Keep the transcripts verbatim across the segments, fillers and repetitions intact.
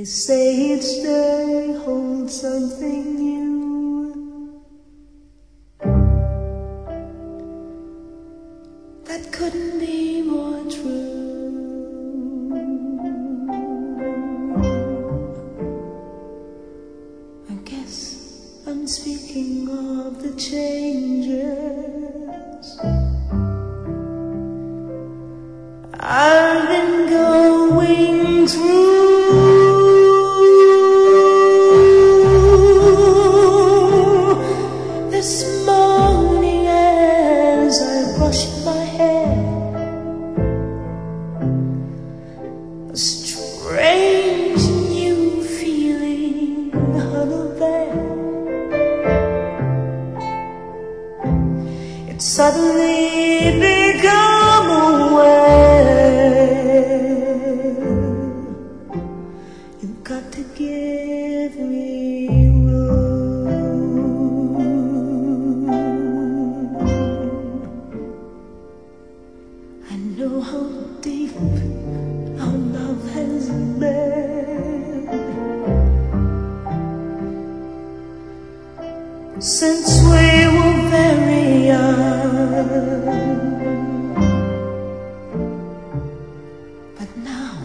They say each day holds something new that couldn't be more true. I guess I'm speaking of the changes I've been going through. This morning as I brushed my hair, a strange new feeling huddled there. It suddenly became aware. You've got to give me room. I know how deep our love has been since we were very young. But now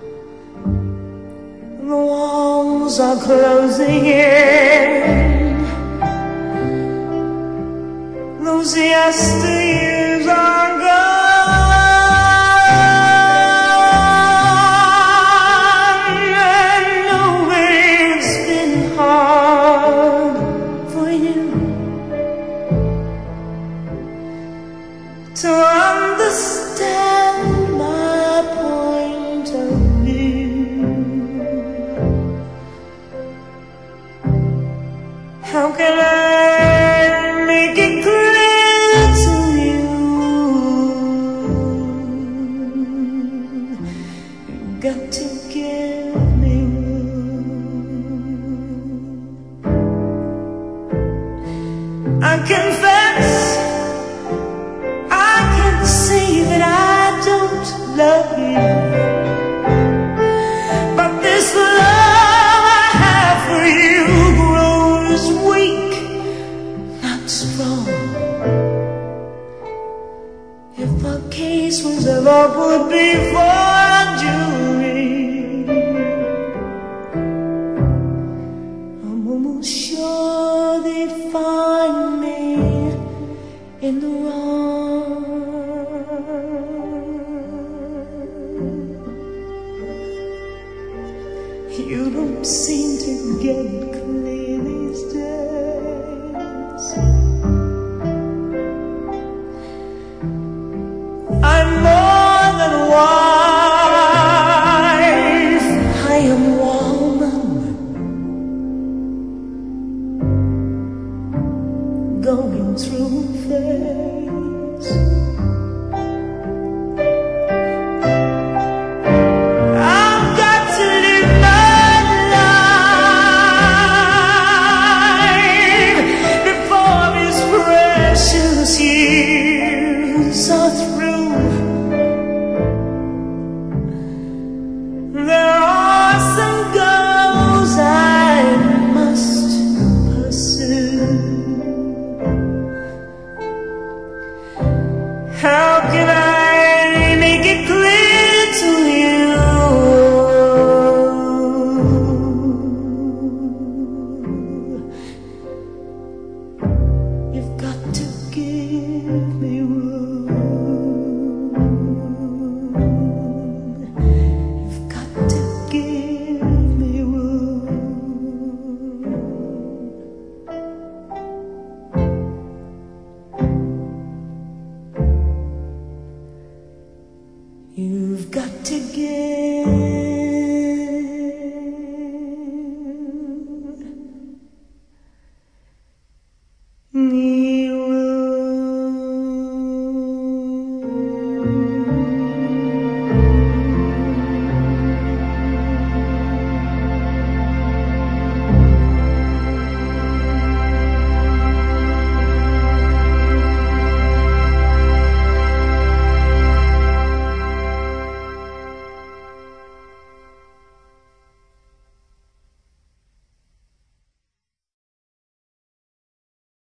the walls are closing in. Those yesteryears are gone. I know it's been hard for you to understand my point of view. How can I make it clear to you? You've got to give me room. I confess I can see that I don't love you, but this love I have for you grows weak, not strong. If our case was ever put before a jury, I'm almost sure they'd find me in the wrong. You don't seem to get it clear these days. I'm more than a wife, I am woman, going through a phase.